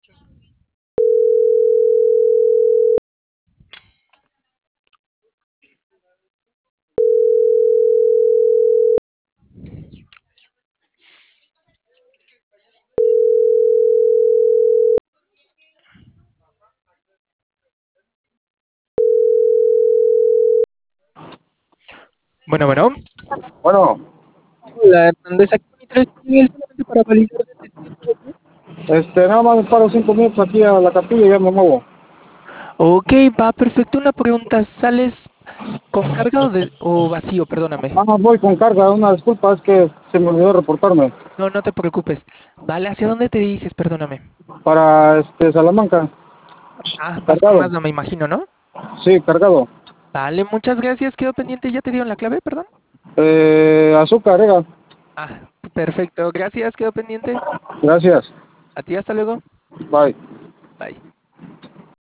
Bueno, bueno. Bueno, Hola, Hernández. Aquí mi traes nivel solamente para validar de testigo. nada más paro 5 minutos aquí a la capilla y ya me muevo. Ok, va, perfecto. Una pregunta. ¿Sales con carga o vacío? Perdóname. Voy con carga, una disculpa, es que se me olvidó reportarme. No, no te preocupes. Vale, ¿hacia dónde te diriges? Perdóname. Para Salamanca, Vas con cargado. Mazda, me imagino, ¿no? Sí, cargado. Vale, muchas gracias. Quedo pendiente. ¿Ya te dieron la clave? Perdón. Azúcar, agrega. Perfecto. Gracias. Quedo pendiente. Gracias. A ti, hasta luego. Bye. Bye.